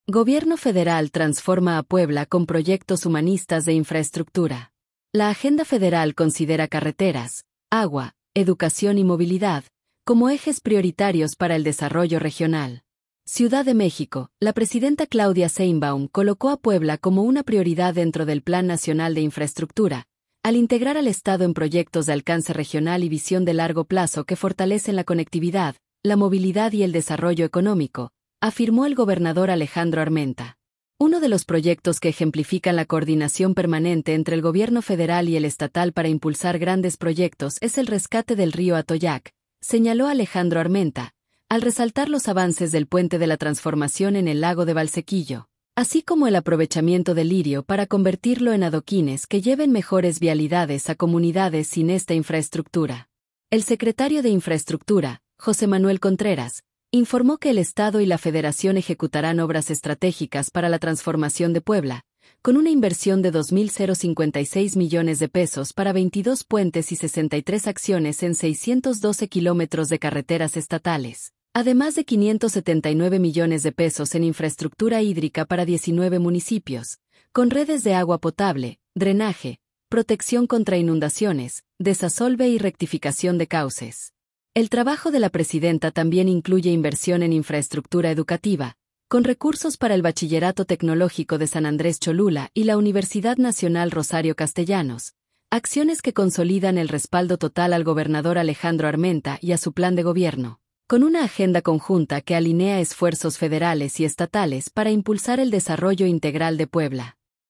Gobierno federal transforma a Puebla con proyectos humanistas de infraestructura. La agenda federal considera carreteras, agua, educación y movilidad como ejes prioritarios para el desarrollo regional. Ciudad de México, la presidenta Claudia Sheinbaum colocó a Puebla como una prioridad dentro del Plan Nacional de Infraestructura, al integrar al Estado en proyectos de alcance regional y visión de largo plazo que fortalecen la conectividad, la movilidad y el desarrollo económico, afirmó el gobernador Alejandro Armenta. Uno de los proyectos que ejemplifican la coordinación permanente entre el gobierno federal y el estatal para impulsar grandes proyectos es el rescate del río Atoyac, señaló Alejandro Armenta, al resaltar los avances del puente de la transformación en el lago de Valsequillo, así como el aprovechamiento del lirio para convertirlo en adoquines que lleven mejores vialidades a comunidades sin esta infraestructura. El secretario de Infraestructura, José Manuel Contreras, informó que el Estado y la Federación ejecutarán obras estratégicas para la transformación de Puebla, con una inversión de 2.056 millones de pesos para 22 puentes y 63 acciones en 612 kilómetros de carreteras estatales, además de 579 millones de pesos en infraestructura hídrica para 19 municipios, con redes de agua potable, drenaje, protección contra inundaciones, desasolve y rectificación de cauces. El trabajo de la presidenta también incluye inversión en infraestructura educativa, con recursos para el Bachillerato Tecnológico de San Andrés Cholula y la Universidad Nacional Rosario Castellanos, acciones que consolidan el respaldo total al gobernador Alejandro Armenta y a su plan de gobierno, con una agenda conjunta que alinea esfuerzos federales y estatales para impulsar el desarrollo integral de Puebla.